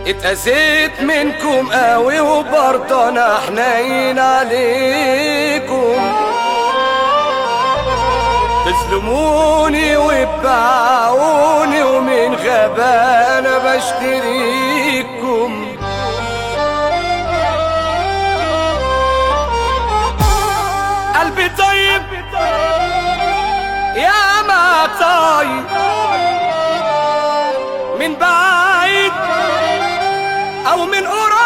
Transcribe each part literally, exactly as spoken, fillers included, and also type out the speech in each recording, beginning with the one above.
اتأذيت منكم قوي وبرضه انا حنين عليكم، تظلموني وتباعوني ومن غبانا بشتريكم. قلبي طيب يا ما طيب من بعيد او من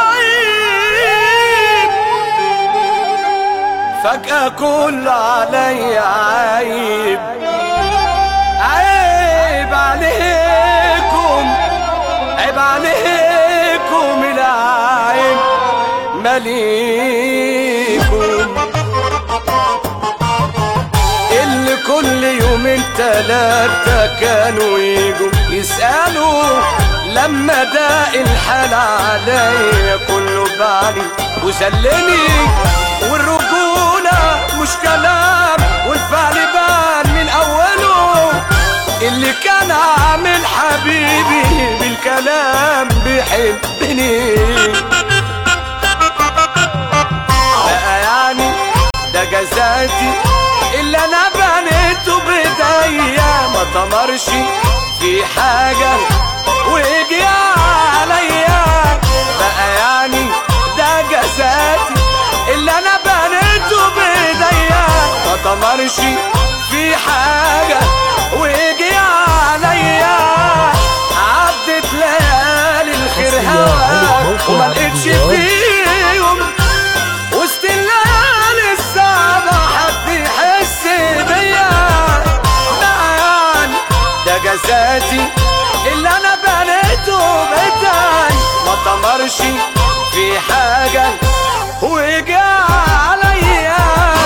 قريب، فجأة كل علي عيب. عيب عليكم عيب عليكم العيب مليكم، اللي كل يومين تلاتة كانوا يجوا يسألوا لما داق الحال عليا كله بعلي وسلني. والرجولة مش كلام والفعل بان من أوله، اللي كان عامل حبيبي بالكلام بيحبني. بقى يعني ده جزاتي اللي انا بنيته بايديا، ما طمرش في حاجة ويجي عليا. بقى يعني ده جزاتي اللي انا بنيته بايديا، ما طمرش في حاجة ويجي عليا. عدت ليالي الخير هواك وما لقيتش فيهم، وسط الليالي الصعبة حد يحس بيا. ده جزاتي اللي انا بنيته بايدي، ما طمرش في حاجة ويجي عليا.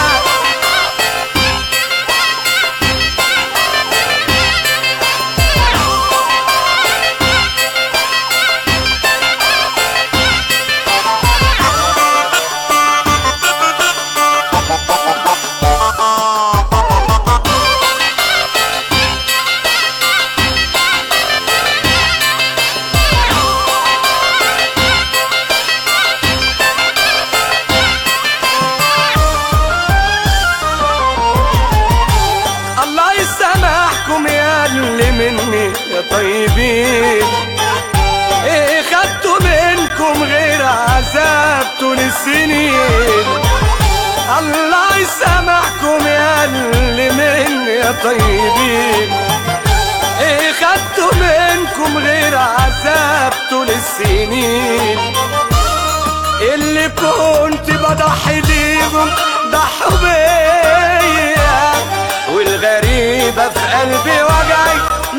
اللي مني يا طيبين، ايه خدتوا منكم غير عذاب طول السنين؟ الله يسامحكم يا اللي مني يا طيبين، ايه خدتوا منكم غير عذاب طول السنين؟ اللي كنت بضحي ليهم ضحوا بيا، والغريبة في قلبي وجعي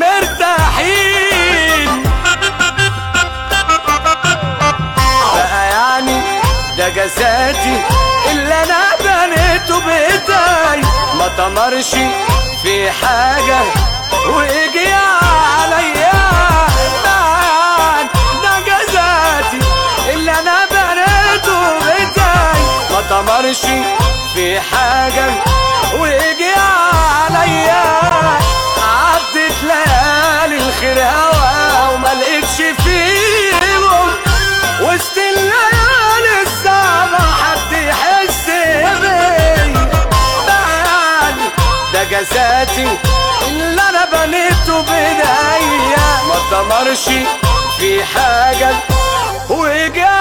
مرتاحين. بقى يعني ده جزاتي اللي انا بنيته بايدي، ما طمرش في حاجة ويجي عليا. ده جزاتي اللي انا بنيته بايدي، ما طمرش في حاجة ويجي عليا. عدت ليالي الخير هوا وما لقيتش فيهم، وسط الليالي الصعبة حد يحس بيا. ده جزاتي اللي انا بنيته بايديا، ما طمرش في حاجة ويجي